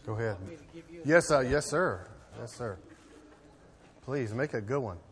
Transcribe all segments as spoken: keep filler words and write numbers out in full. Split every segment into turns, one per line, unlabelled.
Go ahead. Yes, uh, yes, sir. Yes, sir. Please make a good one.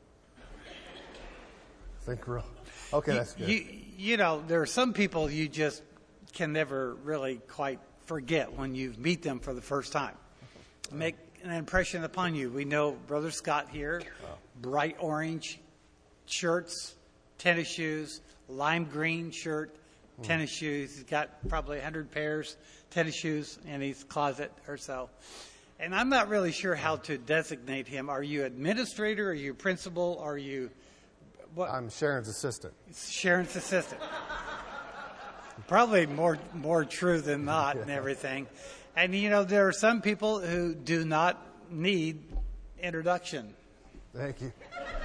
Think real. Okay,
you,
that's good.
You, you know, there are some people you just can never really quite forget when you meet them for the first time. Make an impression upon you. We know Brother Scott here, bright orange shirts, tennis shoes, lime green shirt, tennis shoes. He's got probably one hundred pairs tennis shoes in his closet or so. And I'm not really sure how to designate him. Are you administrator? Are you principal? Are you what?
I'm Sharon's assistant.
Sharon's assistant. Probably more more true than not and everything. And, you know, there are some people who do not need introduction.
Thank you.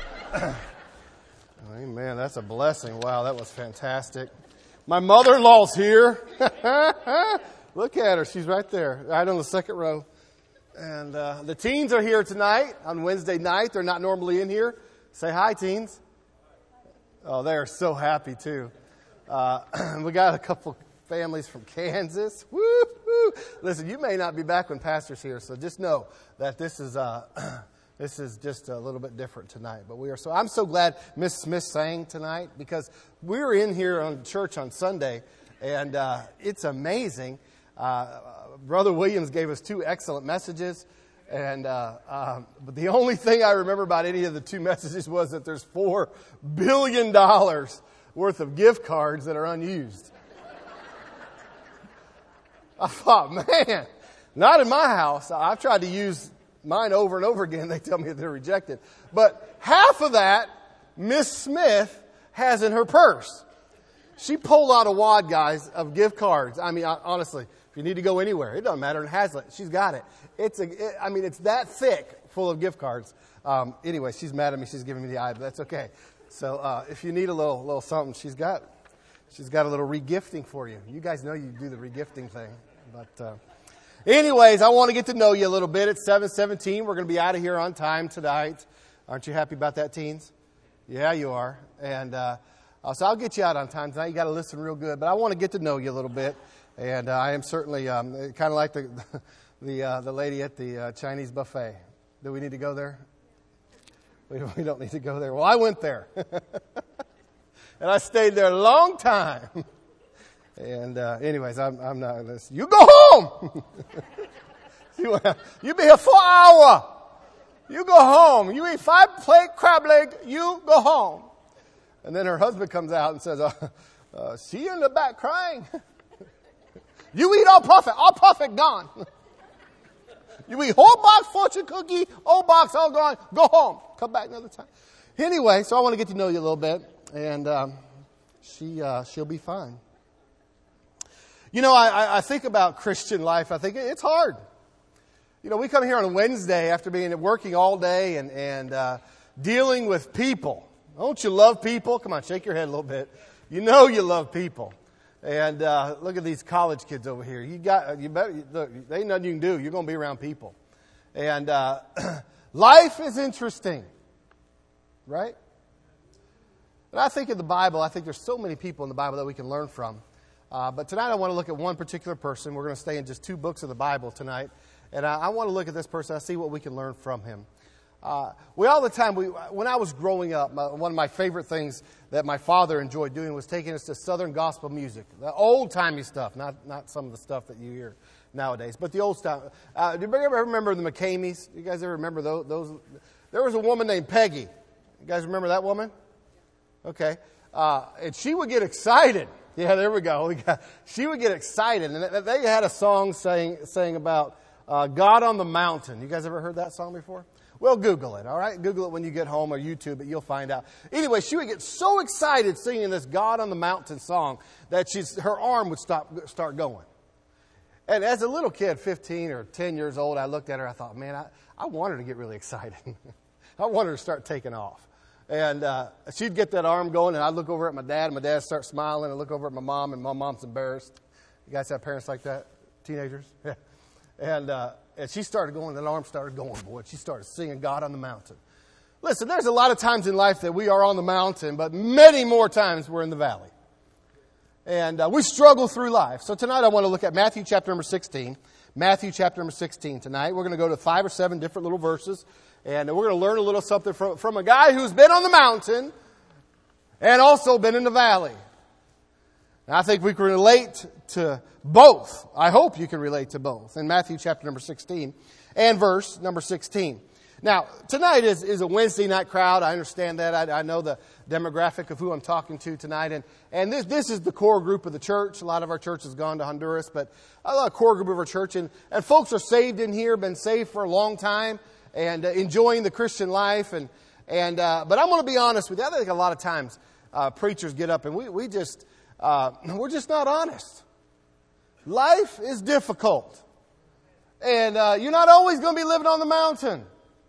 Amen. That's a blessing. Wow, that was fantastic. My mother-in-law's here. Look at her. She's right there, right on the second row. And uh, the teens are here tonight on Wednesday night. They're not normally in here. Say hi, teens. Oh, they are so happy, too. Uh, we got a couple families from Kansas. Woo, woo. Listen, you may not be back when Pastor's here, so just know that this is uh, this is just a little bit different tonight. But we are so I'm so glad Miss Smith sang tonight, because we were in here on church on Sunday, and uh, it's amazing. Uh, Brother Williams gave us two excellent messages, and uh, uh, but the only thing I remember about any of the two messages was that there's four billion dollars worth of gift cards that are unused. I thought, man, not in my house. I've tried to use mine over and over again. They tell me they're rejected. But half of that, Miss Smith has in her purse. She pulled out a wad, guys, of gift cards. I mean, honestly, if you need to go anywhere, it doesn't matter in Hazlitt. She's got it. It's a, it, I mean, it's that thick, full of gift cards. Um, anyway, she's mad at me. She's giving me the eye, but that's okay. So uh, if you need a little, little something, she's got, she's got a little regifting for you. You guys know you do the regifting thing. But uh, anyways, I want to get to know you a little bit. It's seven seventeen. We're going to be out of here on time tonight. Aren't you happy about that, teens? Yeah, you are. And uh, so I'll get you out on time tonight. You got to listen real good. But I want to get to know you a little bit. And uh, I am certainly um, kind of like the the uh, the lady at the uh, Chinese buffet. Do we need to go there? We don't, we don't need to go there. Well, I went there. And I stayed there a long time. And uh, anyways, I'm, I'm not this. You go home. you, you be here four hours. You go home. You eat five plate crab leg. You go home. And then her husband comes out and says, uh, uh, "She in the back crying. You eat all profit. All profit gone. You eat whole box fortune cookie. Whole box all gone. Go home. Come back another time." Anyway, so I want to get to know you a little bit, and um, she uh, she'll be fine. You know, I, I think about Christian life. I think it's hard. You know, we come here on a Wednesday after being working all day and, and uh, dealing with people. Don't you love people? Come on, shake your head a little bit. You know you love people. And uh, look at these college kids over here. You got, you better, look, there ain't nothing you can do. You're going to be around people. And uh, life is interesting, right? And I think in the Bible, I think there's so many people in the Bible that we can learn from. Uh, but tonight I want to look at one particular person. We're going to stay in just two books of the Bible tonight. And I, I want to look at this person and see what we can learn from him. Uh, we all the time, we, when I was growing up, my, one of my favorite things that my father enjoyed doing was taking us to Southern gospel music. The old-timey stuff, not, not some of the stuff that you hear nowadays, but the old stuff. Uh, do you ever remember the McCameys? You guys ever remember those, those? There was a woman named Peggy. You guys remember that woman? Okay. Uh, and she would get excited. Yeah, there we go. We got, she would get excited. And they had a song saying, saying about uh, God on the Mountain. You guys ever heard that song before? Well, Google it, all right? Google it when you get home or YouTube it. You'll find out. Anyway, she would get so excited singing this God on the Mountain song that she's, her arm would stop, start going. And as a little kid, fifteen or ten years old, I looked at her. I thought, man, I, I want her to get really excited. I want her to start taking off. And uh, she'd get that arm going, and I'd look over at my dad, and my dad would start smiling, and look over at my mom, and my mom's embarrassed. You guys have parents like that? Teenagers? Yeah. And, uh, and she started going, and the arm started going, boy. She started singing God on the Mountain. Listen, there's a lot of times in life that we are on the mountain, but many more times we're in the valley. And uh, we struggle through life. So tonight I want to look at Matthew chapter number sixteen. Matthew chapter number sixteen tonight. We're going to go to five or seven different little verses, and we're going to learn a little something from, from a guy who's been on the mountain and also been in the valley. And I think we can relate to both. I hope you can relate to both. In Matthew chapter number sixteen and verse number sixteen. Now, tonight is, is a Wednesday night crowd. I understand that. I, I know the demographic of who I'm talking to tonight. And, and this, this is the core group of the church. A lot of our church has gone to Honduras, but a lot of core group of our church. And, and folks are saved in here, been saved for a long time, and uh, enjoying the Christian life. And, and uh, But I'm going to be honest with you. I think a lot of times uh, preachers get up and we, we just, uh, we're just not honest. Life is difficult. And uh, you're not always going to be living on the mountain.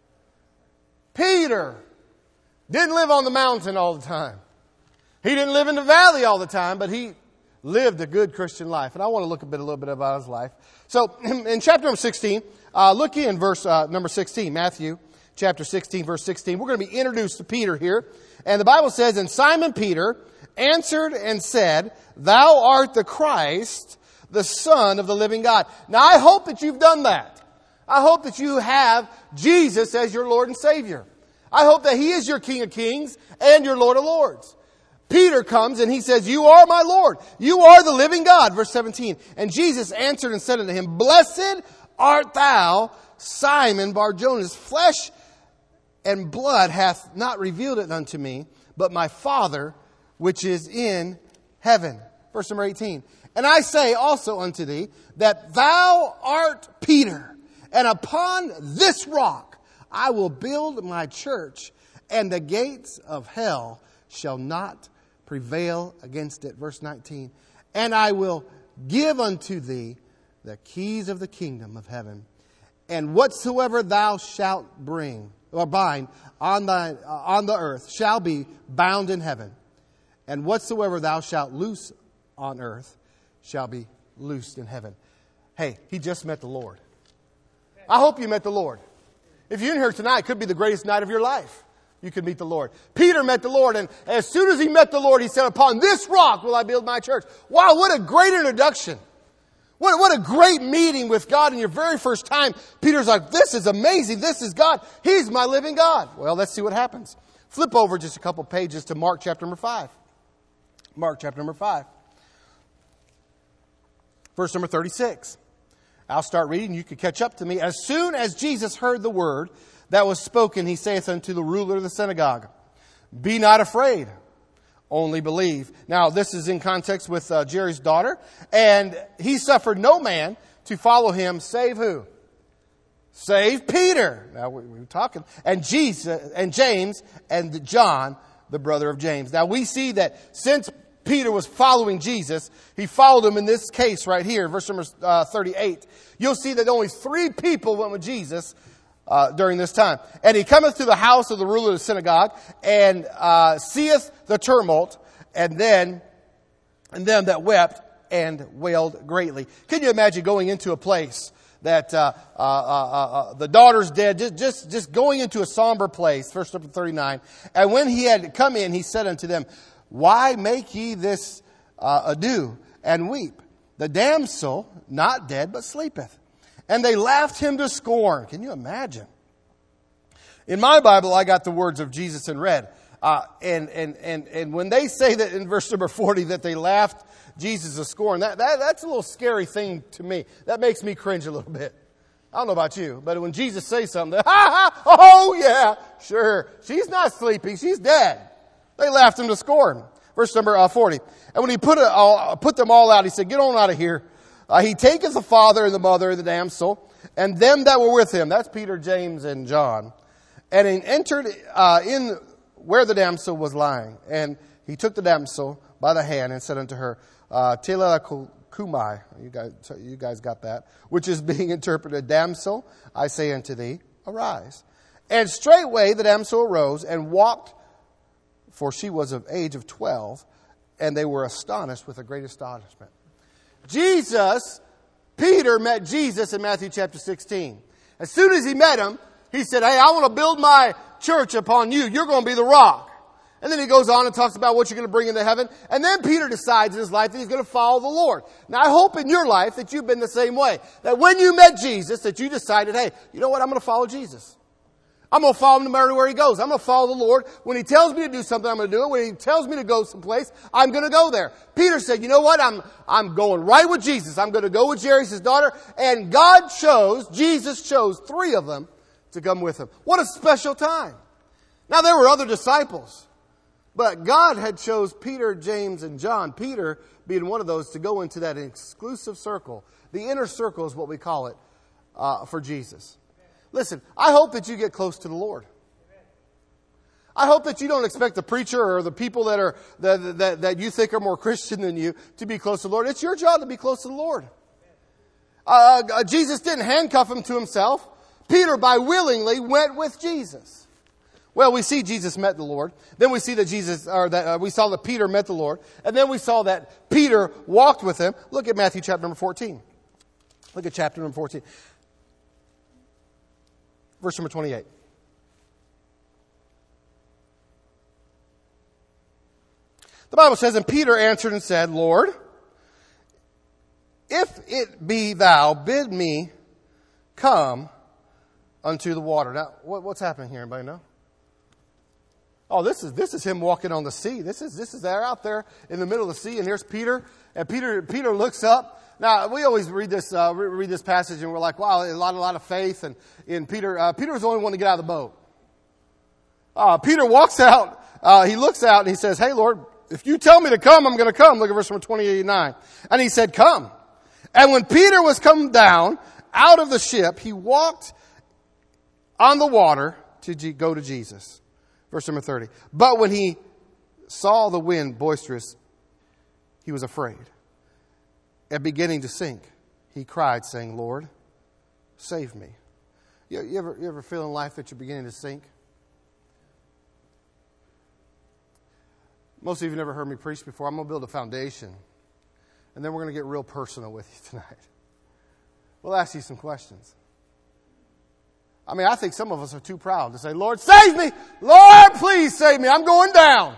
Peter didn't live on the mountain all the time. He didn't live in the valley all the time, but he lived a good Christian life. And I want to look a bit, a little bit about his life. So in chapter number sixteen, uh, look in verse uh, number sixteen, Matthew chapter sixteen, verse sixteen. We're going to be introduced to Peter here. And the Bible says, "And Simon Peter answered and said, 'Thou art the Christ, the Son of the living God.'" Now I hope that you've done that. I hope that you have Jesus as your Lord and Savior. I hope that He is your King of Kings and your Lord of Lords. Peter comes and he says, "You are my Lord. You are the living God." Verse seventeen. "And Jesus answered and said unto him, 'Blessed art thou, Simon Bar-Jonas. Flesh and blood hath not revealed it unto me, but my Father which is in heaven.'" Verse number eighteen. "And I say also unto thee, that thou art Peter, and upon this rock I will build my church, and the gates of hell shall not prevail against it." Verse nineteen. "And I will give unto thee the keys of the kingdom of heaven. And whatsoever thou shalt bring or bind on the, uh, on the earth shall be bound in heaven. And whatsoever thou shalt loose on earth shall be loosed in heaven." Hey, he just met the Lord. I hope you met the Lord. If you're in here tonight, it could be the greatest night of your life. You could meet the Lord. Peter met the Lord, and as soon as he met the Lord, he said, "Upon this rock will I build my church." Wow, what a great introduction. What, what a great meeting with God in your very first time. Peter's like, "This is amazing. This is God. He's my living God." Well, let's see what happens. Flip over just a couple pages to Mark chapter number five. Mark chapter number five. Verse number thirty-six. I'll start reading. You can catch up to me. "As soon as Jesus heard the word that was spoken, he saith unto the ruler of the synagogue, Be not afraid, only believe." Now, this is in context with uh, Jerry's daughter. "And he suffered no man to follow him, save" who? "Save Peter." Now, we, we were talking. "And Jesus, and James, and John, the brother of James." Now, we see that since Peter was following Jesus, he followed him in this case right here, verse number uh, thirty-eight. You'll see that only three people went with Jesus uh, during this time. "And he cometh to the house of the ruler of the synagogue, and uh, seeth the tumult, and then and them that wept and wailed greatly." Can you imagine going into a place that uh, uh, uh, uh, the daughter's dead, just, just, just going into a somber place? Verse number thirty-nine. "And when he had come in, he said unto them, Why make ye this uh, ado and weep? The damsel not dead, but sleepeth. And they laughed him to scorn." Can you imagine? In my Bible, I got the words of Jesus in red. Uh, and, and, and, and when they say that in verse number forty that they laughed Jesus to scorn, that, that, that's a little scary thing to me. That makes me cringe a little bit. I don't know about you, but when Jesus says something, ha ha, oh yeah, sure. She's not sleeping, she's dead. They laughed him to scorn. Verse number uh, forty. "And when he put, a, uh, put them all out, he said, Get on out of here. Uh, he taketh the father and the mother and the damsel, and them that were with him." That's Peter, James, and John. "And he entered uh, in where the damsel was lying. And he took the damsel by the hand and said unto her, uh, Tela kumai." You guys, you guys got that. Which is being interpreted, "Damsel, I say unto thee, arise." "And straightway the damsel arose and walked, for she was of age of twelve, and they were astonished with a great astonishment." Jesus, Peter met Jesus in Matthew chapter sixteen. As soon as he met him, he said, "Hey, I want to build my church upon you. You're going to be the rock." And then he goes on and talks about what you're going to bring into heaven. And then Peter decides in his life that he's going to follow the Lord. Now, I hope in your life that you've been the same way. That when you met Jesus, that you decided, hey, you know what? I'm going to follow Jesus. I'm going to follow him no matter where he goes. I'm going to follow the Lord. When he tells me to do something, I'm going to do it. When he tells me to go someplace, I'm going to go there. Peter said, you know what? I'm, I'm going right with Jesus. I'm going to go with Jairus' daughter. And God chose, Jesus chose three of them to come with him. What a special time. Now, there were other disciples. But God had chose Peter, James, and John, Peter being one of those, to go into that exclusive circle. The inner circle is what we call it uh, for Jesus. Listen, I hope that you get close to the Lord. I hope that you don't expect the preacher or the people that are that, that, that you think are more Christian than you to be close to the Lord. It's your job to be close to the Lord. Uh, Jesus didn't handcuff him to himself. Peter, by willingly, went with Jesus. Well, we see Jesus met the Lord. Then we see that Jesus, or that uh, we saw that Peter met the Lord, and then we saw that Peter walked with him. Look at Matthew chapter number fourteen. Look at chapter number fourteen, verse number twenty-eight. The Bible says, and Peter answered and said, Lord, if it be thou, bid me come unto the water. Now, what, what's happening here? Anybody know? Oh, this is this is him walking on the sea. This is this is there out there in the middle of the sea, and here's Peter. And Peter Peter looks up. Now we always read this uh, read this passage, and we're like, wow, a lot a lot of faith. And in Peter, uh, Peter was the only one to get out of the boat. Uh, Peter walks out. Uh, he looks out and he says, "Hey, Lord, if you tell me to come, I'm going to come." Look at verse number twenty-nine. And he said, "Come." And when Peter was come down out of the ship, he walked on the water to G- go to Jesus. Verse number thirty. But when he saw the wind boisterous, he was afraid. And beginning to sink, he cried, saying, Lord, save me. You, you, ever, you ever feel in life that you're beginning to sink? Most of you have never heard me preach before. I'm going to build a foundation. And then we're going to get real personal with you tonight. We'll ask you some questions. I mean, I think some of us are too proud to say, Lord, save me! Lord, please save me! I'm going down!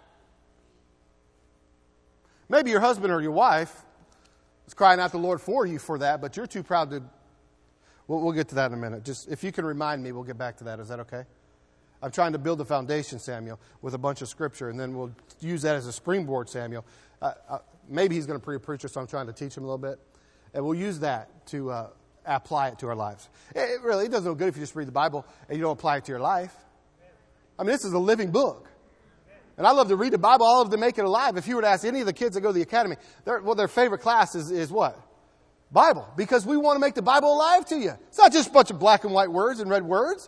Maybe your husband or your wife is crying out to the Lord for you for that, but you're too proud to... We'll, we'll get to that in a minute. Just if you can remind me, we'll get back to that. Is that okay? I'm trying to build a foundation, Samuel, with a bunch of scripture, and then we'll use that as a springboard, Samuel. Uh, uh, maybe he's going to be a preacher, so I'm trying to teach him a little bit. And we'll use that to... Uh, apply it to our lives. It really it does no good if you just read the Bible and you don't apply it to your life. I mean, this is a living book. And I love to read the Bible. I love to make it alive. If you were to ask any of the kids that go to the academy, their, well, their favorite class is, is what? Bible. Because we want to make the Bible alive to you. It's not just a bunch of black and white words and red words.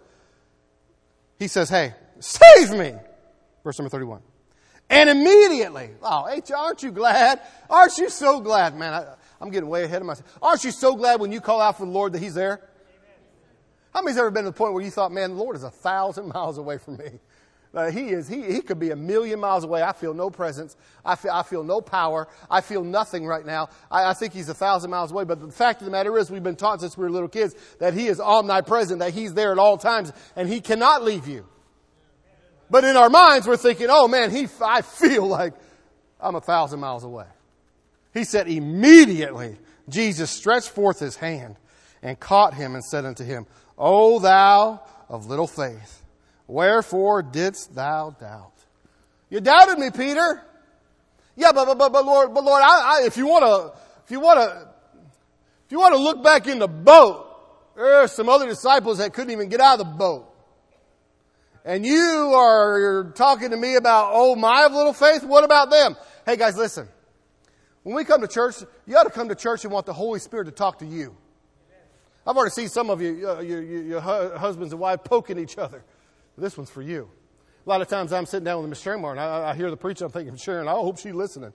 He says, hey, save me. Verse number thirty-one. And immediately, oh, aren't you glad? Aren't you so glad? Man, I, I'm getting way ahead of myself. Aren't you so glad when you call out for the Lord that He's there? Amen. How many's ever been to the point where you thought, man, the Lord is a thousand miles away from me? Uh, he is. He, he could be a million miles away. I feel no presence. I feel, I feel no power. I feel nothing right now. I, I think He's a thousand miles away. But the fact of the matter is, we've been taught since we were little kids that He is omnipresent, that He's there at all times, and He cannot leave you. But in our minds, we're thinking, oh man, he, I feel like I'm a thousand miles away. He said, immediately Jesus stretched forth His hand and caught him and said unto him, O thou of little faith, wherefore didst thou doubt? You doubted me, Peter. Yeah, but but but, but Lord, but Lord, I, I, if you want to, if you want to, if you want to look back in the boat, there are some other disciples that couldn't even get out of the boat. And you are talking to me about, oh, my little faith? What about them? Hey, guys, listen. When we come to church, you ought to come to church and want the Holy Spirit to talk to you. I've already seen some of you, uh, your, your, your husbands and wives poking each other. This one's for you. A lot of times I'm sitting down with Miss Sharon and I, I hear the preacher, I'm thinking, Sharon, I hope she's listening.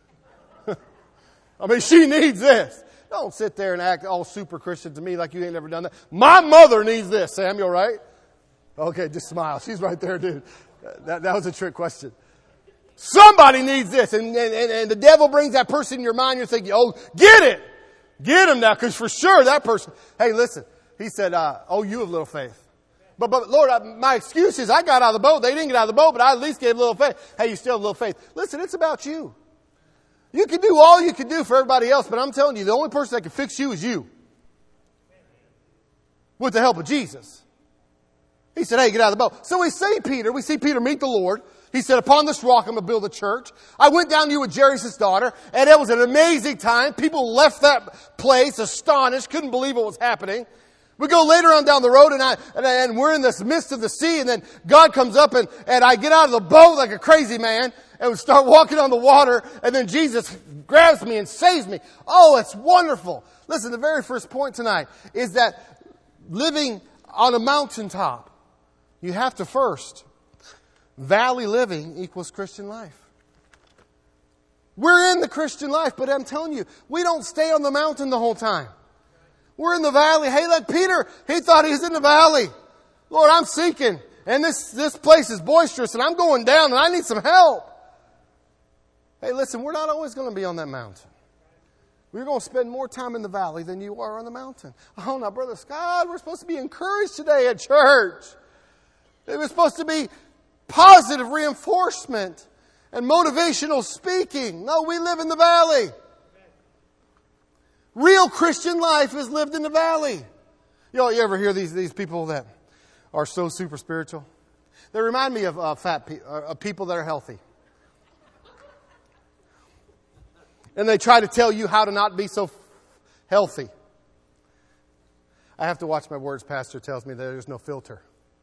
I mean, she needs this. Don't sit there and act all super Christian to me like you ain't never done that. My mother needs this, Samuel, right? Okay, just smile. She's right there, dude. That, that was a trick question. Somebody needs this. And, and, and the devil brings that person in your mind. You're thinking, oh, get it. Get him now, because for sure that person. Hey, listen. He said, uh, oh, you have little faith. But, but Lord, I, my excuse is I got out of the boat. They didn't get out of the boat, but I at least gave a little faith. Hey, you still have a little faith. Listen, it's about you. You can do all you can do for everybody else, but I'm telling you, the only person that can fix you is you. With the help of Jesus. He said, hey, get out of the boat. So we see Peter, we see Peter meet the Lord. He said, upon this rock I'm going to build a church. I went down to you with Jairus' daughter, and it was an amazing time. People left that place astonished, couldn't believe what was happening. We go later on down the road, and I, and, I, and we're in this midst of the sea, and then God comes up, and, and I get out of the boat like a crazy man, and we start walking on the water, and then Jesus grabs me and saves me. Oh, it's wonderful. Listen, the very first point tonight is that living on a mountaintop, you have to first, valley living equals Christian life. We're in the Christian life, but I'm telling you, we don't stay on the mountain the whole time. We're in the valley. Hey, like Peter, he thought he was in the valley. Lord, I'm sinking, and this, this place is boisterous, and I'm going down, and I need some help. Hey, listen, we're not always going to be on that mountain. We're going to spend more time in the valley than you are on the mountain. Oh, now, Brother Scott, we're supposed to be encouraged today at church. It was supposed to be positive reinforcement and motivational speaking. No, we live in the valley. Real Christian life is lived in the valley. You know, you ever hear these, these people that are so super spiritual? They remind me of uh, fat pe- uh, of people that are healthy. And they try to tell you how to not be so f- healthy. I have to watch my words. Pastor tells me that there's no filter.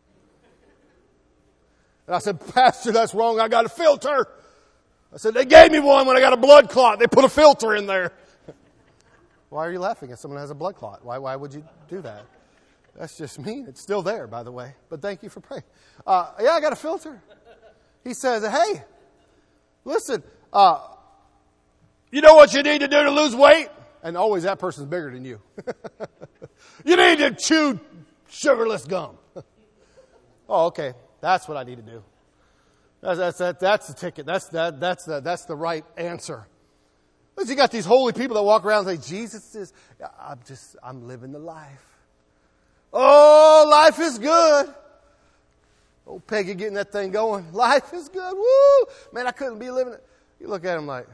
And I said, Pastor, that's wrong. I got a filter. I said, they gave me one when I got a blood clot. They put a filter in there. Why are you laughing at someone who has a blood clot? Why, why would you do that? That's just mean. It's still there, by the way. But thank you for praying. Uh, yeah, I got a filter. He says, hey, listen, uh, you know what you need to do to lose weight? And always that person's bigger than you. You need to chew sugarless gum. Oh, okay. That's what I need to do. That's, that's, that, that's the ticket. That's, that, that's, the, that's the right answer. But you got these holy people that walk around and say, Jesus is, I'm just, I'm living the life. Oh, life is good. Oh, Peggy getting that thing going. Life is good. Woo! Man, I couldn't be living it. You look at him like,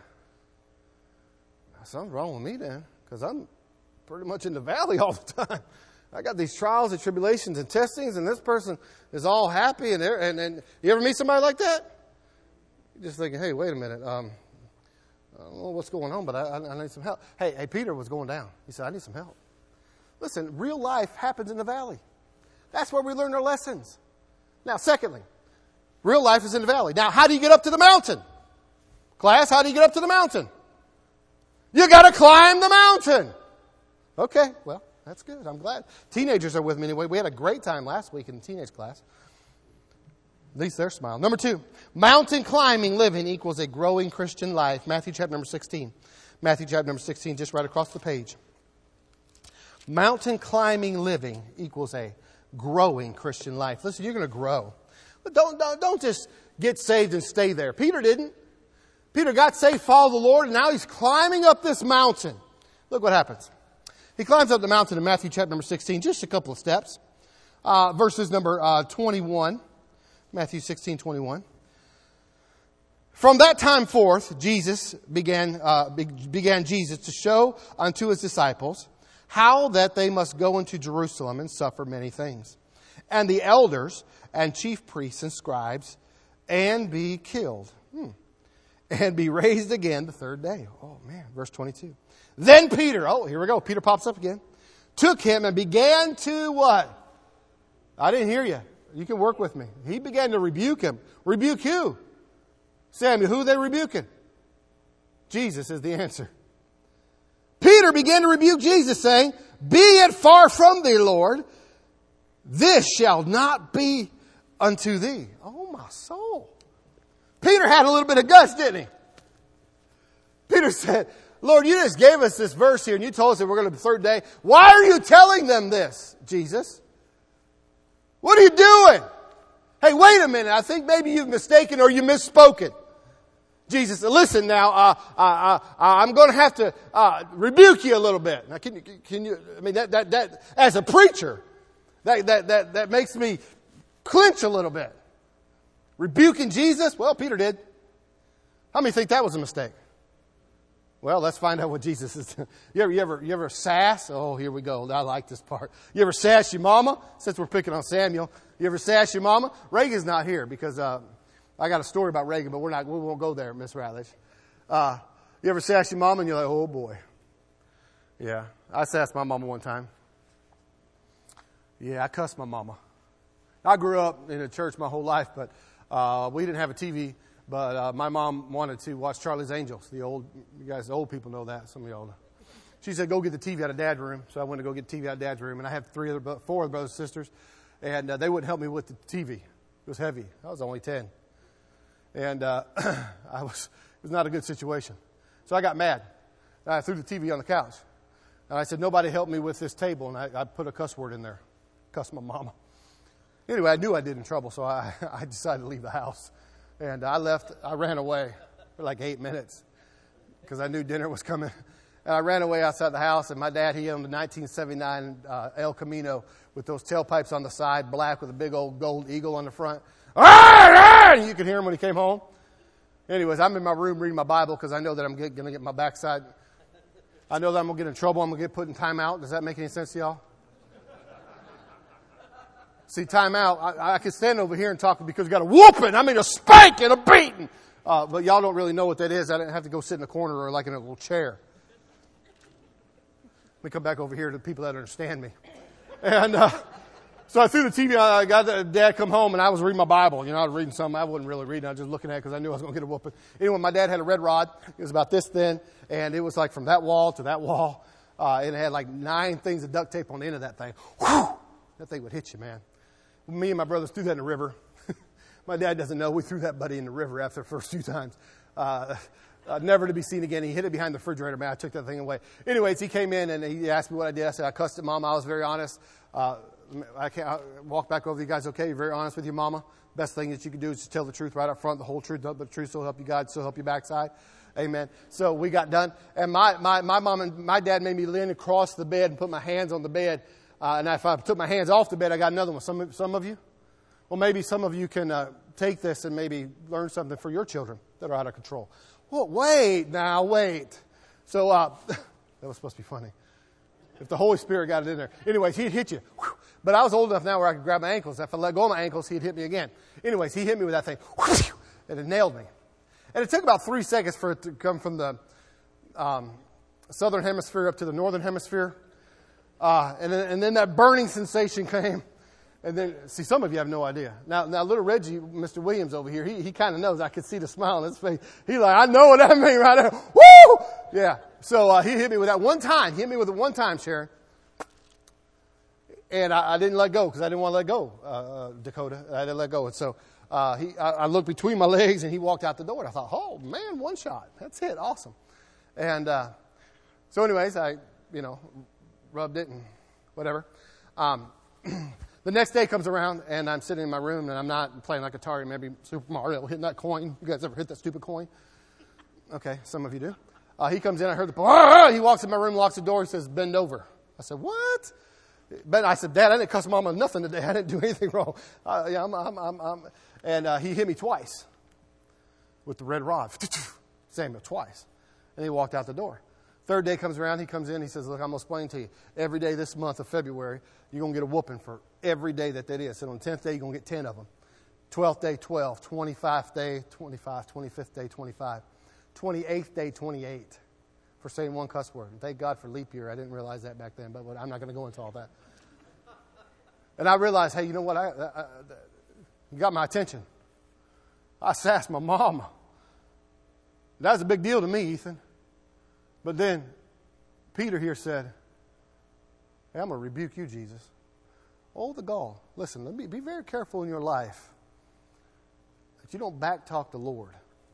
something's wrong with me then, because I'm pretty much in the valley all the time. I got these trials and tribulations and testings, and this person is all happy. And, and, and you ever meet somebody like that? You're just thinking, hey, wait a minute. Um, I don't know what's going on, but I, I need some help. Hey, hey, Peter was going down. He said, I need some help. Listen, real life happens in the valley. That's where we learn our lessons. Now, secondly, real life is in the valley. Now, how do you get up to the mountain? Class, how do you get up to the mountain? You got to climb the mountain. Okay, well, that's good. I'm glad. Teenagers are with me anyway. We had a great time last week in the teenage class. At least they're smiling. Number two, mountain climbing living equals a growing Christian life. Matthew chapter number sixteen. Matthew chapter number sixteen, just right across the page. Mountain climbing living equals a growing Christian life. Listen, you're going to grow. But don't, don't, don't just get saved and stay there. Peter didn't. Peter got saved, followed the Lord, and now he's climbing up this mountain. Look what happens. He climbs up the mountain in Matthew chapter number sixteen, just a couple of steps. Uh, verses number uh, twenty-one. Matthew sixteen, twenty-one. From that time forth, Jesus began, uh, be, began Jesus to show unto his disciples how that they must go into Jerusalem and suffer many things, and the elders and chief priests and scribes, and be killed, hmm. and be raised again the third day. Oh man, verse twenty-two. Then Peter, oh here we go, Peter pops up again, took him and began to what? I didn't hear you. You can work with me. He began to rebuke him. Rebuke who? Samuel, who are they rebuking? Jesus is the answer. Peter began to rebuke Jesus, saying, be it far from thee, Lord. This shall not be unto thee. Oh, my soul. Peter had a little bit of guts, didn't he? Peter said, Lord, you just gave us this verse here and you told us that we're going to be the third day. Why are you telling them this, Jesus? What are you doing? Hey, wait a minute. I think maybe you've mistaken or you misspoken. Jesus said, listen now, uh, uh, uh, I'm going to have to uh, rebuke you a little bit. Now, can you, can you, I mean, that, that, that, as a preacher, that, that, that, that makes me clinch a little bit. Rebuking Jesus? Well, Peter did. How many think that was a mistake? Well, let's find out what Jesus is doing. You ever, you ever, you ever sass? Oh, here we go. I like this part. You ever sass your mama? Since we're picking on Samuel, you ever sass your mama? Reagan's not here because uh, I got a story about Reagan, but we're not. We won't go there, Miss Ratledge. Uh, you ever sass your mama and you're like, oh boy. Yeah, I sassed my mama one time. Yeah, I cussed my mama. I grew up in a church my whole life, but uh, we didn't have a T V. But uh, my mom wanted to watch Charlie's Angels. The old, you guys, the old people know that. Some of y'all know. She said, "Go get the T V out of Dad's room." So I went to go get the T V out of Dad's room, and I had three other, four other brothers and sisters, and uh, they wouldn't help me with the T V. It was heavy. I was only ten, and uh, I was. It was not a good situation. So I got mad. I threw the T V on the couch, and I said, "Nobody helped me with this table," and I, I put a cuss word in there, cussed my mama. Anyway, I knew I'd get in trouble, so I, I decided to leave the house. And I left, I ran away for like eight minutes because I knew dinner was coming. And I ran away outside the house, and my dad, he owned a nineteen seventy-nine uh, El Camino with those tailpipes on the side, black with a big old gold eagle on the front. And you could hear him when he came home. Anyways, I'm in my room reading my Bible because I know that I'm going to get my backside. I know that I'm going to get in trouble. I'm going to get put in timeout. Does that make any sense to y'all? See, time out, I, I can stand over here and talk because you got a whooping. I mean, a spanking, a beating. Uh, but y'all don't really know what that is. I didn't have to go sit in the corner or like in a little chair. Let me come back over here to the people that understand me. And uh, so I threw the T V on. I got the, Dad come home, and I was reading my Bible. You know, I was reading something I wasn't really reading. I was just looking at it because I knew I was going to get a whooping. Anyway, my dad had a red rod. It was about this thin, and it was like from that wall to that wall. Uh, and it had like nine things of duct tape on the end of that thing. Whew! That thing would hit you, man. Me and my brothers threw that in the river. My dad doesn't know. We threw that buddy in the river after the first few times. Uh, uh, never to be seen again. He hid it behind the refrigerator. Man, I took that thing away. Anyways, he came in and he asked me what I did. I said, I cussed at Mama. I was very honest. Uh, I can't I walk back over. You guys okay? You're very honest with your Mama. Best thing that you can do is just tell the truth right up front, the whole truth. But the truth will help you, God. Still help you backside. Amen. So we got done. And my, my, my mom and my dad made me lean across the bed and put my hands on the bed. Uh, and if I took my hands off the bed, I got another one. Some, some of you? Well, maybe some of you can uh, take this and maybe learn something for your children that are out of control. Well, wait now, wait. So uh, that was supposed to be funny. If the Holy Spirit got it in there. Anyways, he'd hit you. But I was old enough now where I could grab my ankles. If I let go of my ankles, he'd hit me again. Anyways, he hit me with that thing. And it nailed me. And it took about three seconds for it to come from the um, southern hemisphere up to the northern hemisphere. Uh, and, then, and then that burning sensation came. And then, see, some of you have no idea. Now, now little Reggie, Mister Williams over here, he, he kind of knows. I could see the smile on his face. He's like, I know what that means right there. Woo! Yeah. So uh, he hit me with that one time. He hit me with it one time, Sharon. And I, I didn't let go because I didn't want to let go, uh, uh, Dakota. I didn't let go. And so uh, he, I, I looked between my legs, and he walked out the door. And I thought, oh, man, one shot. That's it. Awesome. And uh, so anyways, I, you know, rubbed it and whatever. Um, the next day comes around, and I'm sitting in my room, and I'm not playing like Atari, maybe Super Mario, hitting that coin. You guys ever hit that stupid coin? Okay, some of you do. Uh, he comes in, I heard the, ah! He walks in my room, locks the door, he says, bend over. I said, what? But I said, Dad, I didn't cuss Mama nothing today. I didn't do anything wrong. Uh, yeah, I'm, I'm, I'm, I'm. And uh, he hit me twice with the red rod. Samuel, twice. And he walked out the door. Third day comes around, he comes in, he says, look, I'm going to explain to you. Every day this month of February, you're going to get a whooping for every day that that is. And on the tenth day, you're going to get ten of them. twelfth day, twelve. twenty-fifth day, twenty-five. twenty-fifth day, twenty-five. twenty-eighth day, twenty-eight. For saying one cuss word. And thank God for leap year. I didn't realize that back then, but I'm not going to go into all that. And I realized, hey, you know what? I, I, I, you got my attention. I sassed my mama. That was a big deal to me, Ethan. But then Peter here said, hey, I'm going to rebuke you, Jesus. Oh, the gall. Listen, let me be very careful in your life that you don't backtalk the Lord.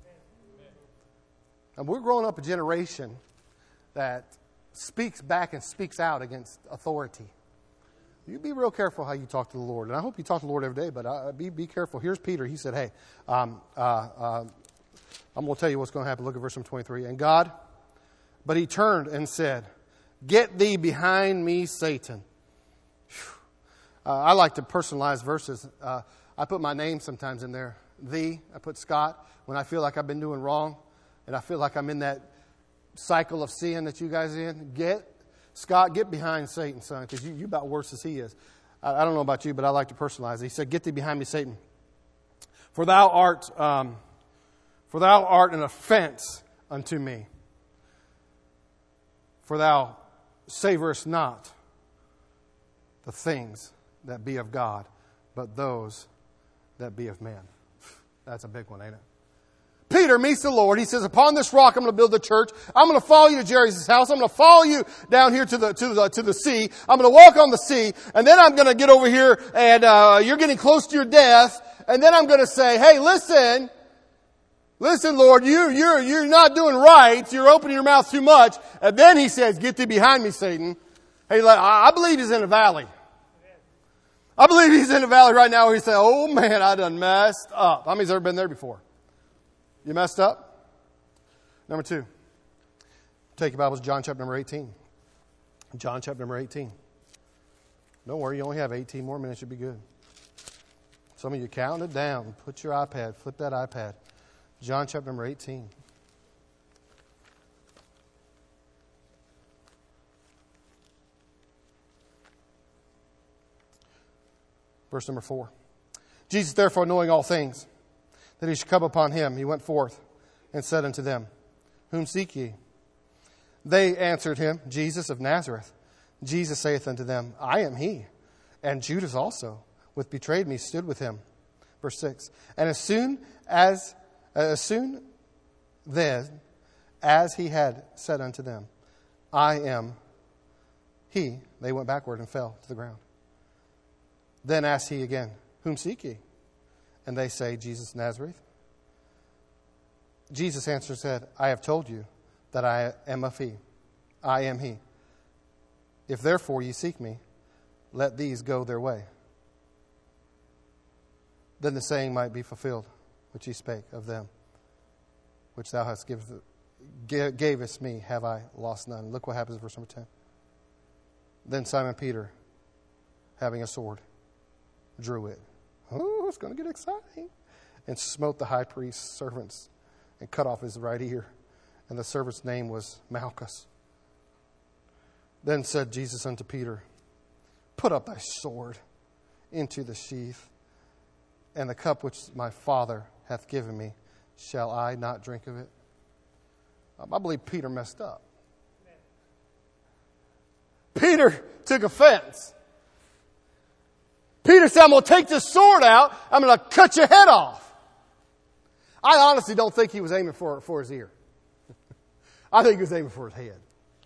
And we're growing up a generation that speaks back and speaks out against authority. You be real careful how you talk to the Lord. And I hope you talk to the Lord every day, but uh, be, be careful. Here's Peter. He said, hey, um, uh, uh, I'm going to tell you what's going to happen. Look at verse twenty-three. And God... But he turned and said, get thee behind me, Satan. Uh, I like to personalize verses. Uh, I put my name sometimes in there. Thee, I put Scott when I feel like I've been doing wrong and I feel like I'm in that cycle of sin that you guys are in. Get, Scott, get behind Satan, son, because you, you about worse as he is. I, I don't know about you, but I like to personalize it. He said, get thee behind me, Satan. For thou art, um, for thou art an offense unto me. For thou savorest not the things that be of God, but those that be of man. That's a big one, ain't it? Peter meets the Lord. He says, upon this rock I'm going to build the church. I'm going to follow you to Jerry's house. I'm going to follow you down here to the to the to the sea. I'm going to walk on the sea, and then I'm going to get over here, and uh, you're getting close to your death, and then I'm going to say, hey, listen, listen, Lord, you you're you're not doing right. You're opening your mouth too much. And then he says, get thee behind me, Satan. Hey, I believe he's in a valley. I believe he's in a valley right now where he's saying, oh man, I done messed up. How many's ever been there before? You messed up? Number two. Take your Bibles, John chapter number eighteen. John chapter number eighteen. Don't worry, you only have eighteen more minutes. You'll be good. Some of you count it down. Put your iPad, flip that iPad. John chapter number eighteen. Verse number four. Jesus, therefore, knowing all things, that he should come upon him, he went forth and said unto them, whom seek ye? They answered him, Jesus of Nazareth. Jesus saith unto them, I am he. And Judas also, which betrayed me, stood with him. Verse six. And as soon as, as soon then as he had said unto them, I am he, they went backward and fell to the ground. Then asked he again, whom seek ye? And they say, Jesus of Nazareth. Jesus answered and said, I have told you that I am of he. I am he. If therefore ye seek me, let these go their way. Then the saying might be fulfilled, which he spake of them, which thou hast give, gavest me, have I lost none. Look what happens in verse number ten. Then Simon Peter, having a sword, drew it. Oh, it's going to get exciting. And smote the high priest's servants and cut off his right ear. And the servant's name was Malchus. Then said Jesus unto Peter, put up thy sword into the sheath, and the cup which my Father hath given me, shall I not drink of it? I believe Peter messed up. Peter took offense. Peter said, I'm going to take this sword out. I'm going to cut your head off. I honestly don't think he was aiming for, for his ear. I think he was aiming for his head.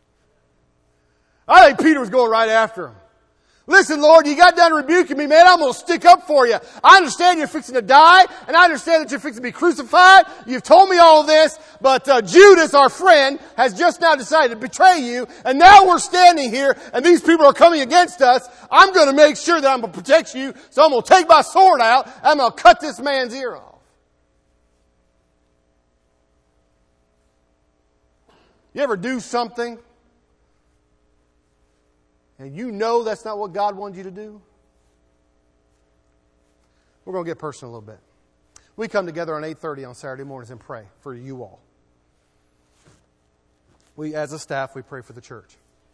I think Peter was going right after him. Listen, Lord, you got done rebuking me, man. I'm going to stick up for you. I understand you're fixing to die, and I understand that you're fixing to be crucified. You've told me all of this, but uh, Judas, our friend, has just now decided to betray you, and now we're standing here, and these people are coming against us. I'm going to make sure that I'm going to protect you, so I'm going to take my sword out, and I'm going to cut this man's ear off. You ever do something and you know that's not what God wanted you to do? We're going to get personal a little bit. We come together on eight thirty on Saturday mornings and pray for you all. We, as a staff, we pray for the church.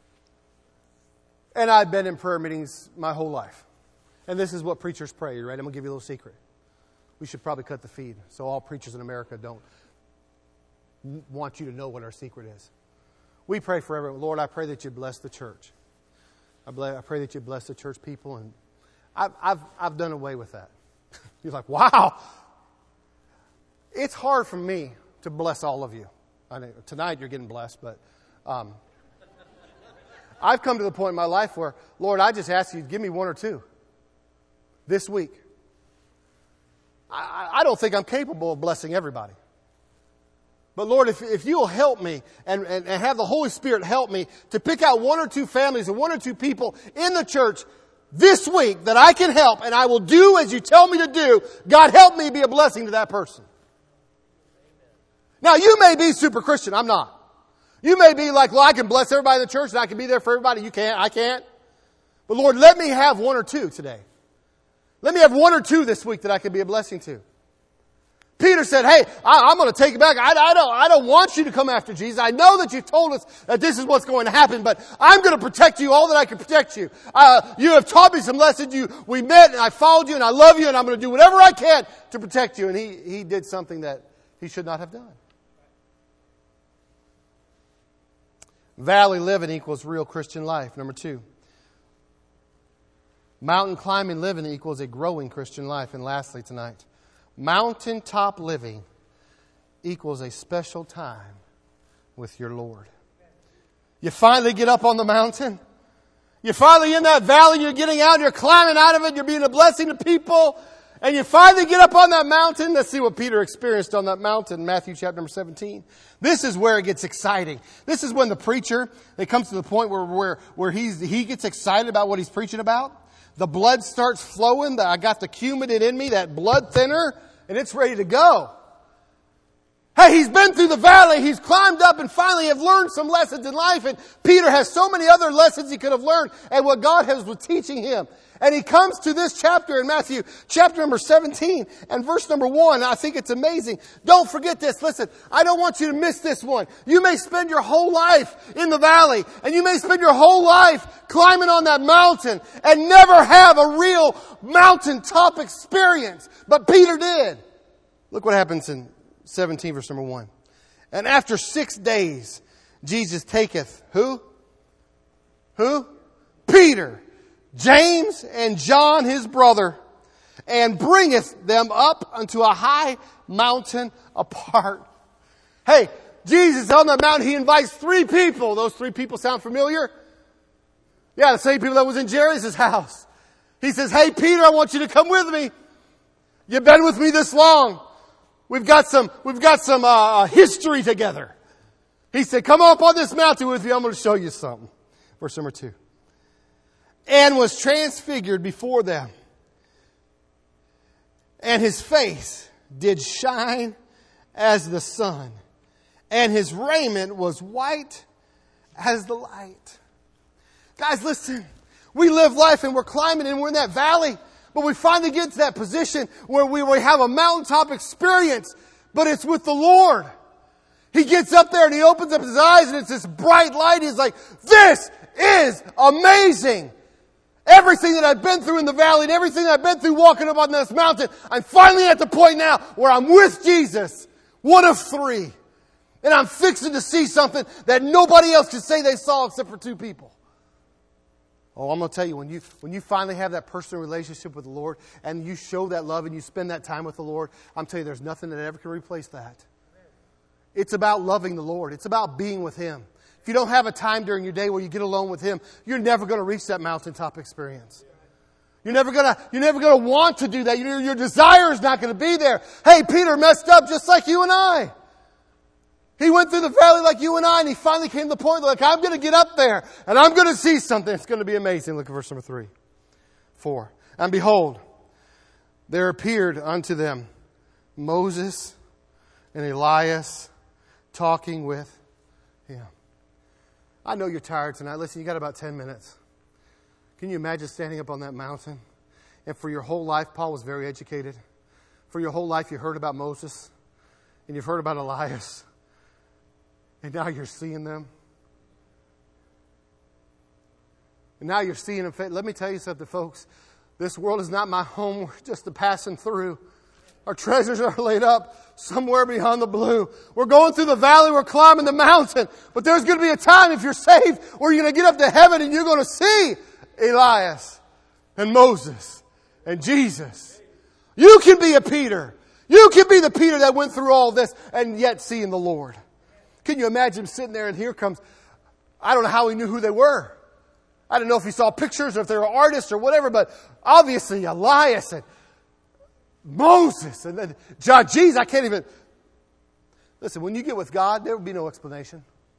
And I've been in prayer meetings my whole life. And this is what preachers pray, right? I'm going to give you a little secret. We should probably cut the feed so all preachers in America don't want you to know what our secret is. We pray for everyone. Lord, I pray that you bless the church. I, bless, I pray that you bless the church people. And I've, I've, I've done away with that. You're like, wow. It's hard for me to bless all of you. I know, tonight you're getting blessed, but um, I've come to the point in my life where, Lord, I just ask you to give me one or two this week. I, I don't think I'm capable of blessing everybody. But Lord, if, if you'll help me and, and, and have the Holy Spirit help me to pick out one or two families and one or two people in the church this week that I can help, and I will do as you tell me to do, God help me be a blessing to that person. Now, you may be super Christian. I'm not. You may be like, well, I can bless everybody in the church and I can be there for everybody. You can't. I can't. But Lord, let me have one or two today. Let me have one or two this week that I can be a blessing to. Peter said, hey, I, I'm going to take it back. I, I, don't, I don't want you to come after Jesus. I know that you've told us that this is what's going to happen, but I'm going to protect you all that I can protect you. Uh, you have taught me some lessons. You, we met and I followed you and I love you and I'm going to do whatever I can to protect you. And he, he did something that he should not have done. Valley living equals real Christian life. Number two. Mountain climbing living equals a growing Christian life. And lastly tonight, mountaintop living equals a special time with your Lord. You finally get up on the mountain. You're finally in that valley. You're getting out. You're climbing out of it. You're being a blessing to people. And you finally get up on that mountain. Let's see what Peter experienced on that mountain. Matthew chapter number seventeen. This is where it gets exciting. This is when the preacher, it comes to the point where, where, where he's, he gets excited about what he's preaching about. The blood starts flowing. I got the Coumadin in me, that blood thinner, and it's ready to go. Hey, he's been through the valley. He's climbed up and finally have learned some lessons in life. And Peter has so many other lessons he could have learned and what God has was teaching him. And he comes to this chapter in Matthew, chapter number seventeen and verse number one. I think it's amazing. Don't forget this. Listen, I don't want you to miss this one. You may spend your whole life in the valley and you may spend your whole life climbing on that mountain and never have a real mountaintop experience. But Peter did. Look what happens in seventeen verse number one. And after six days, Jesus taketh who? Who? Peter, James, and John his brother, and bringeth them up unto a high mountain apart. Hey, Jesus on that mountain, he invites three people. Those three people sound familiar? Yeah, the same people that was in Jairus' house. He says, hey Peter, I want you to come with me. You've been with me this long. We've got some, we've got some uh, history together. He said, come up on this mountain with me. I'm going to show you something. Verse number two. And was transfigured before them. And his face did shine as the sun. And his raiment was white as the light. Guys, listen. We live life and we're climbing and we're in that valley. But we finally get to that position where we, we have a mountaintop experience. But it's with the Lord. He gets up there and he opens up his eyes and it's this bright light. He's like, this is amazing. Everything that I've been through in the valley and everything that I've been through walking up on this mountain, I'm finally at the point now where I'm with Jesus. One of three. And I'm fixing to see something that nobody else can say they saw except for two people. Oh, I'm going to tell you, when you when you finally have that personal relationship with the Lord and you show that love and you spend that time with the Lord, I'm telling you, there's nothing that ever can replace that. It's about loving the Lord. It's about being with Him. If you don't have a time during your day where you get alone with Him, you're never going to reach that mountaintop experience. You're never going to, you're never going to want to do that. Your, your desire is not going to be there. Hey, Peter messed up just like you and I. He went through the valley like you and I, and he finally came to the point like, I'm going to get up there and I'm going to see something. It's going to be amazing. Look at verse number three. Four. And behold, there appeared unto them Moses and Elias talking with him. I know you're tired tonight. Listen, you got about ten minutes. Can you imagine standing up on that mountain? And for your whole life, Paul was very educated. For your whole life, you heard about Moses. And you've heard about Elias. And now you're seeing them. And now you're seeing them. Let me tell you something, folks. This world is not my home. We're just a passing through. Our treasures are laid up somewhere beyond the blue. We're going through the valley. We're climbing the mountain. But there's going to be a time, if you're saved, where you're going to get up to heaven and you're going to see Elias and Moses and Jesus. You can be a Peter. You can be the Peter that went through all this and yet seeing the Lord. Can you imagine him sitting there and here comes, I don't know how he knew who they were. I don't know if he saw pictures or if they were artists or whatever, but obviously Elias and Moses and then John, Jesus, I can't even. Listen, when you get with God, there will be no explanation.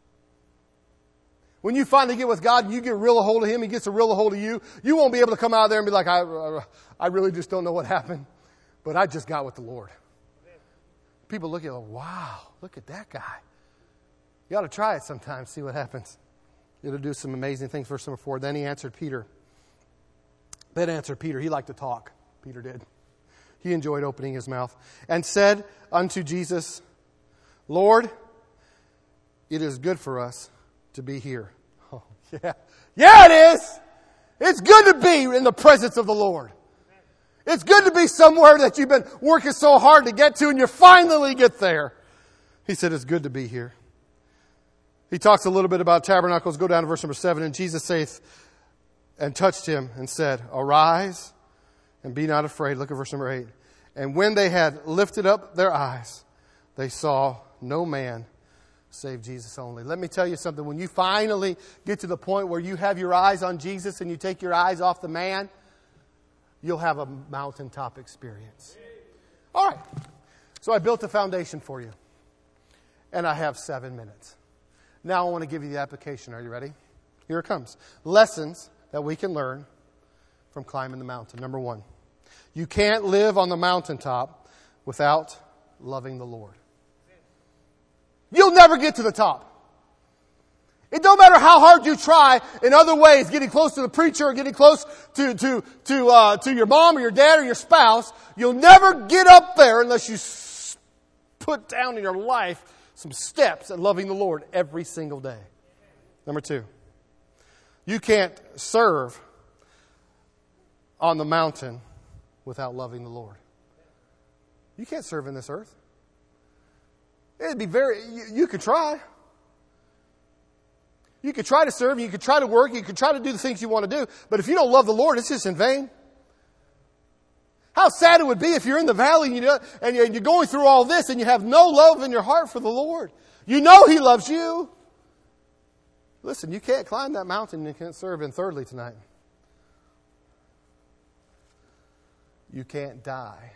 When you finally get with God and you get real a hold of Him, He gets a real a hold of you, you won't be able to come out there and be like, I, I really just don't know what happened, but I just got with the Lord. People look at you like, wow, look at that guy. You ought to try it sometime, see what happens. It'll do some amazing things. Verse number four. Then he answered Peter. Then answered Peter. He liked to talk. Peter did. He enjoyed opening his mouth. And said unto Jesus, Lord, it is good for us to be here. Oh, yeah. Yeah, it is. It's good to be in the presence of the Lord. It's good to be somewhere that you've been working so hard to get to and you finally get there. He said, it's good to be here. He talks a little bit about tabernacles. Go down to verse number seven. And Jesus saith, and touched him and said, arise and be not afraid. Look at verse number eight. And when they had lifted up their eyes, they saw no man save Jesus only. Let me tell you something. When you finally get to the point where you have your eyes on Jesus and you take your eyes off the man, you'll have a mountaintop experience. All right. So I built a foundation for you. And I have seven minutes. Now I want to give you the application. Are you ready? Here it comes. Lessons that we can learn from climbing the mountain. Number one. You can't live on the mountaintop without loving the Lord. You'll never get to the top. It don't matter how hard you try in other ways, getting close to the preacher or getting close to, to, to, uh, to your mom or your dad or your spouse. You'll never get up there unless you s- put down in your life some steps at loving the Lord every single day. Number two. You can't serve on the mountain without loving the Lord. You can't serve in this earth. It'd be very, you, you could try. You could try to serve, you could try to work, you could try to do the things you want to do, but if you don't love the Lord, it's just in vain. How sad it would be if you're in the valley and, you know, and you're going through all this and you have no love in your heart for the Lord. You know He loves you. Listen, you can't climb that mountain and you can't serve. And thirdly tonight, you can't die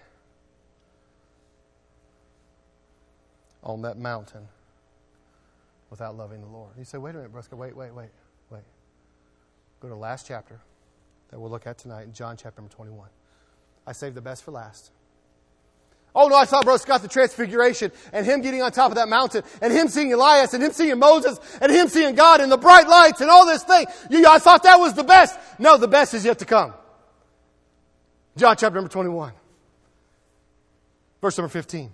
on that mountain without loving the Lord. You say, wait a minute, Brusca, wait, wait, wait, wait. Go to the last chapter that we'll look at tonight in John chapter number twenty-one. I saved the best for last. Oh no, I thought Brother Scott the Transfiguration and him getting on top of that mountain and him seeing Elias and him seeing Moses and him seeing God and the bright lights and all this thing. You, I thought that was the best. No, the best is yet to come. John chapter number twenty-one. Verse number fifteen.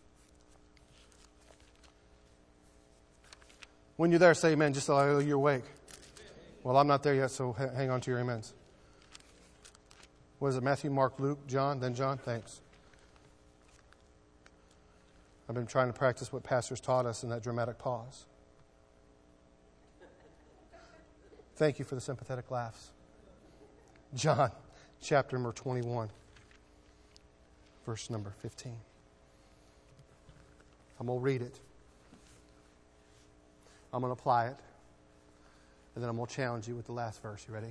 When you're there, say amen, just so you're awake. Well, I'm not there yet, so hang on to your amens. What is it, Matthew, Mark, Luke, John, then John? Thanks. I've been trying to practice what pastors taught us in that dramatic pause. Thank you for the sympathetic laughs. John, chapter number twenty-one, verse number fifteen. I'm going to read it. I'm going to apply it. And then I'm going to challenge you with the last verse. You ready?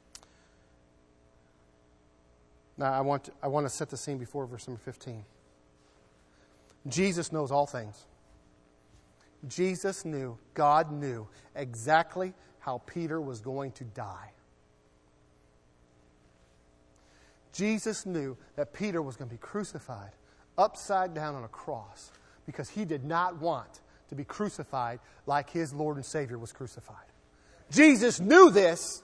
Now, I want to, I want to set the scene before verse number fifteen. Jesus knows all things. Jesus knew, God knew exactly how Peter was going to die. Jesus knew that Peter was going to be crucified upside down on a cross because he did not want to be crucified like his Lord and Savior was crucified. Jesus knew this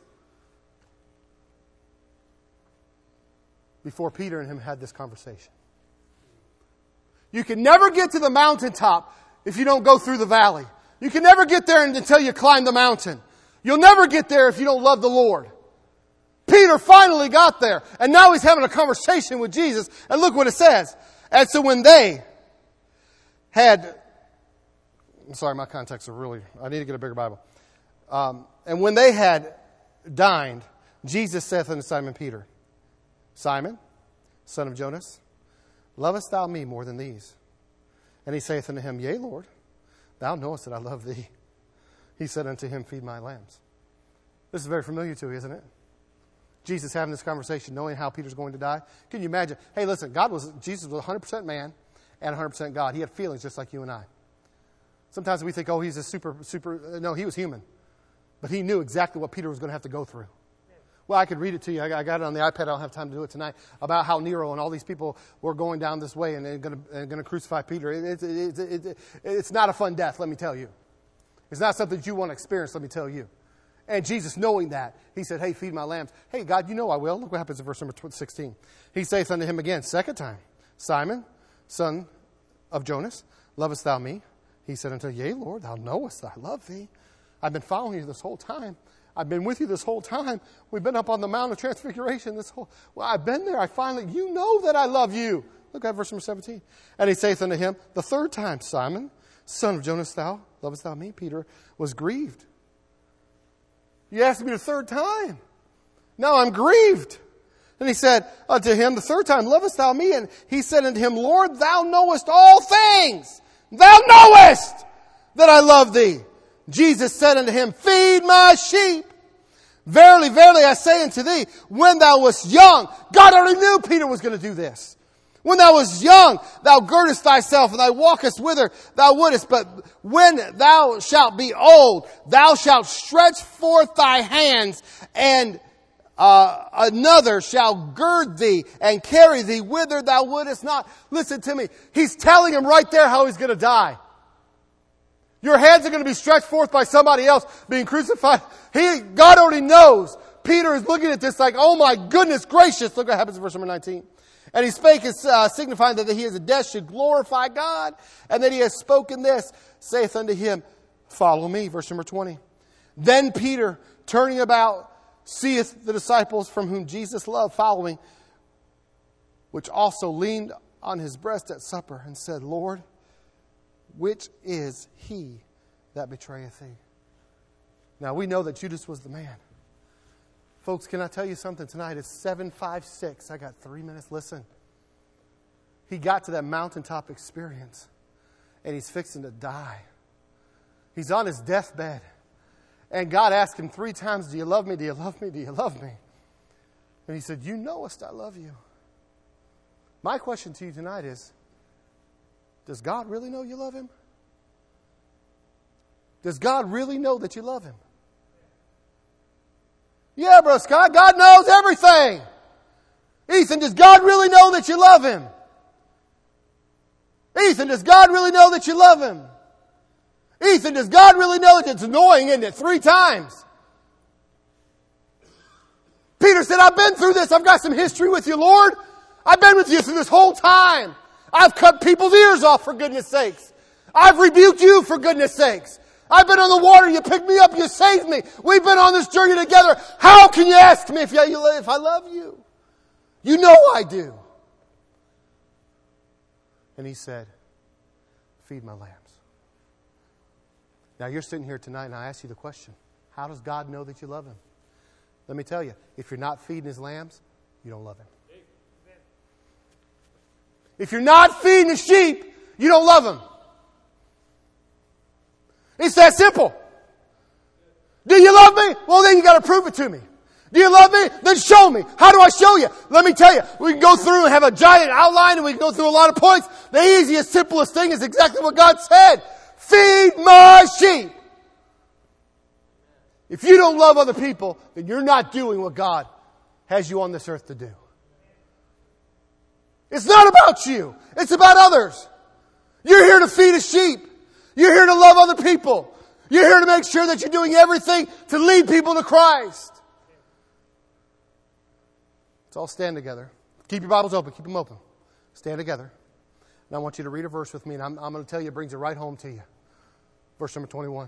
before Peter and him had this conversation. You can never get to the mountaintop if you don't go through the valley. You can never get there until you climb the mountain. You'll never get there if you don't love the Lord. Peter finally got there, and now he's having a conversation with Jesus. And look what it says. And so when they had... I'm sorry, my contacts are really... I need to get a bigger Bible. Um, and when they had dined, Jesus saith unto Simon Peter, Simon, son of Jonas, lovest thou me more than these? And he saith unto him, Yea, Lord, thou knowest that I love thee. He said unto him, Feed my lambs. This is very familiar to you, isn't it? Jesus having this conversation, knowing how Peter's going to die. Can you imagine? Hey, listen, God was Jesus was one hundred percent man and one hundred percent God. He had feelings just like you and I. Sometimes we think, oh, he's a super, super... No, he was human. But he knew exactly what Peter was going to have to go through. Well, I could read it to you. I got it on the iPad. I don't have time to do it tonight. About how Nero and all these people were going down this way and they're going to, and going to crucify Peter. It, it, it, it, it, it's not a fun death, let me tell you. It's not something that you want to experience, let me tell you. And Jesus, knowing that, he said, hey, feed my lambs. Hey, God, you know I will. Look what happens in verse number sixteen. He saith unto him again, second time, Simon, son of Jonas, lovest thou me? He said unto him, yea, Lord, thou knowest that I love thee. I've been following you this whole time. I've been with you this whole time. We've been up on the Mount of Transfiguration this whole... Well, I've been there. I finally... You know that I love you. Look at verse number seventeen. And he saith unto him, the third time, Simon, son of Jonas, thou lovest thou me? Peter was grieved. You asked me the third time. Now I'm grieved. And he said unto him, the third time, lovest thou me? And he said unto him, Lord, thou knowest all things. Thou knowest that I love thee. Jesus said unto him, feed my sheep. Verily, verily, I say unto thee, when thou wast young, God already knew Peter was going to do this. When thou wast young, thou girdest thyself, and thou walkest whither thou wouldest. But when thou shalt be old, thou shalt stretch forth thy hands, and uh, another shall gird thee and carry thee whither thou wouldest not. Listen to me. He's telling him right there how he's going to die. Your hands are going to be stretched forth by somebody else being crucified. He, God already knows. Peter is looking at this like, oh my goodness gracious. Look what happens in verse number nineteen. And he spake, uh, signifying that he is a death should glorify God. And that he has spoken this, saith unto him, follow me. Verse number twenty. Then Peter, turning about, seeth the disciples from whom Jesus loved following, which also leaned on his breast at supper, and said, Lord, which is he that betrayeth thee? Now we know that Judas was the man. Folks, can I tell you something tonight? It's seven fifty-six. I got three minutes. Listen. He got to that mountaintop experience, and he's fixing to die. He's on his deathbed. And God asked him three times, do you love me? Do you love me? Do you love me? And he said, you knowest I love you. My question to you tonight is, does God really know you love him? Does God really know that you love him? Yeah, Brother Scott, God knows everything. Ethan, does God really know that you love him? Ethan, does God really know that you love him? Ethan, does God really know that it's annoying, isn't it? Three times. Peter said, I've been through this. I've got some history with you, Lord. I've been with you through this whole time. I've cut people's ears off for goodness sakes. I've rebuked you for goodness sakes. I've been on the water. You picked me up. You saved me. We've been on this journey together. How can you ask me if, you, if I love you? You know I do. And he said, feed my lambs. Now you're sitting here tonight and I ask you the question, how does God know that you love him? Let me tell you, if you're not feeding his lambs, you don't love him. If you're not feeding the sheep, you don't love him. It's that simple. Do you love me? Well, then you got to prove it to me. Do you love me? Then show me. How do I show you? Let me tell you. We can go through and have a giant outline and we can go through a lot of points. The easiest, simplest thing is exactly what God said. Feed my sheep. If you don't love other people, then you're not doing what God has you on this earth to do. It's not about you. It's about others. You're here to feed a sheep. You're here to love other people. You're here to make sure that you're doing everything to lead people to Christ. Let's all stand together. Keep your Bibles open. Keep them open. Stand together. And I want you to read a verse with me. And I'm, I'm going to tell you, it brings it right home to you. Verse number twenty-one.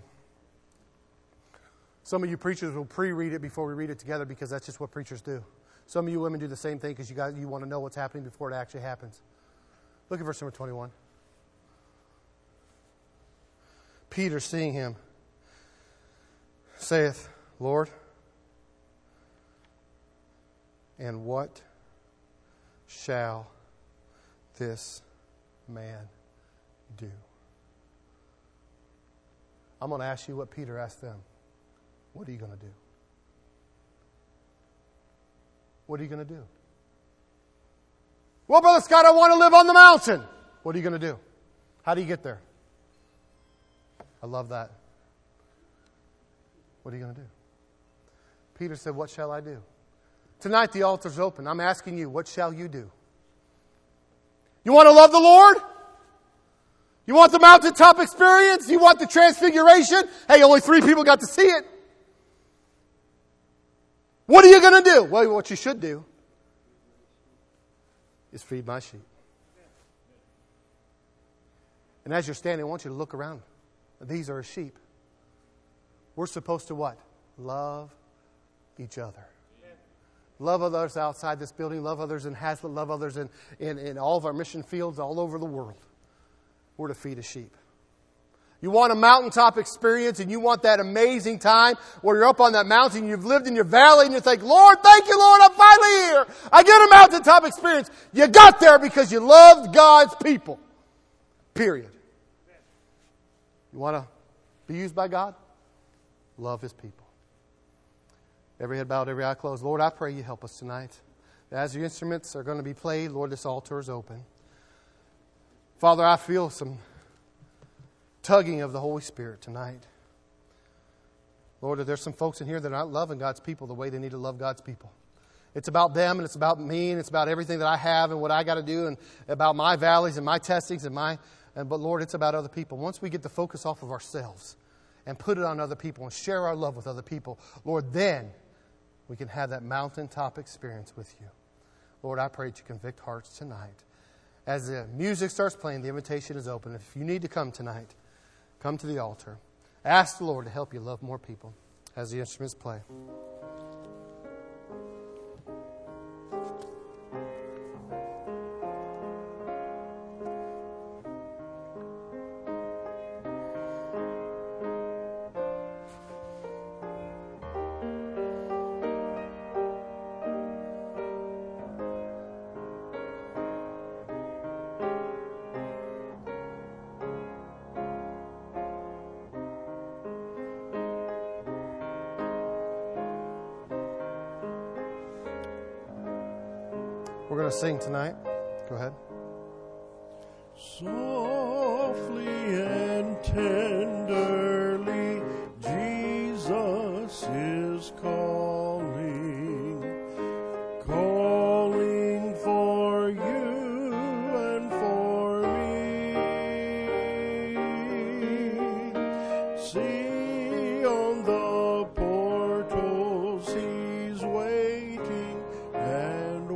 Some of you preachers will pre-read it before we read it together because that's just what preachers do. Some of you women do the same thing because you got, you want to know what's happening before it actually happens. Look at verse number twenty-one. Peter, seeing him, saith, Lord, and what shall this man do? I'm going to ask you what Peter asked them. What are you going to do? What are you going to do? Well, Brother Scott, I want to live on the mountain. What are you going to do? How do you get there? I love that. What are you going to do? Peter said, what shall I do? Tonight the altar's open. I'm asking you, what shall you do? You want to love the Lord? You want the mountaintop experience? You want the transfiguration? Hey, only three people got to see it. What are you going to do? Well, what you should do is feed my sheep. And as you're standing, I want you to look around. These are sheep. We're supposed to what? Love each other. Love others outside this building. Love others in Hazlet. Love others in, in, in all of our mission fields all over the world. We're to feed a sheep. You want a mountaintop experience and you want that amazing time where you're up on that mountain, you've lived in your valley and you think, Lord, thank you, Lord, I'm finally here. I get a mountaintop experience. You got there because you loved God's people. Period. You want to be used by God? Love His people. Every head bowed, every eye closed. Lord, I pray you help us tonight. As your instruments are going to be played, Lord, this altar is open. Father, I feel some tugging of the Holy Spirit tonight. Lord, there's some folks in here that are not loving God's people the way they need to love God's people. It's about them and it's about me and it's about everything that I have and what I got to do and about my valleys and my testings and my... And, but Lord, it's about other people. Once we get the focus off of ourselves and put it on other people and share our love with other people, Lord, then we can have that mountaintop experience with you. Lord, I pray that you convict hearts tonight. As the music starts playing, the invitation is open. If you need to come tonight, come to the altar. Ask the Lord to help you love more people as the instruments play. We're going to sing tonight. Go ahead.
Softly and tenderly, Jesus is calling, calling for you and for me. See on the portals He's waiting and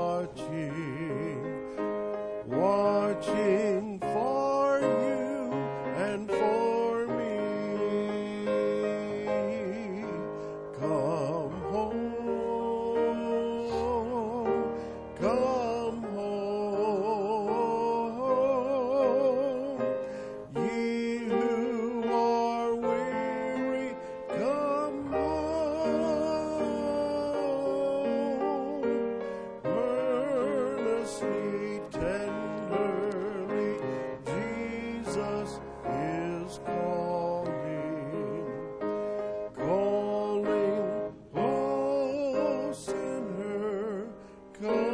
watching for you and for me. Come home, come home. Ye who are weary, come home. Earnestly, tenderly, Jesus is calling, calling, oh sinner,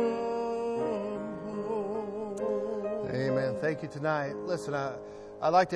come home.
Amen. Thank you tonight. Listen, I, I'd like to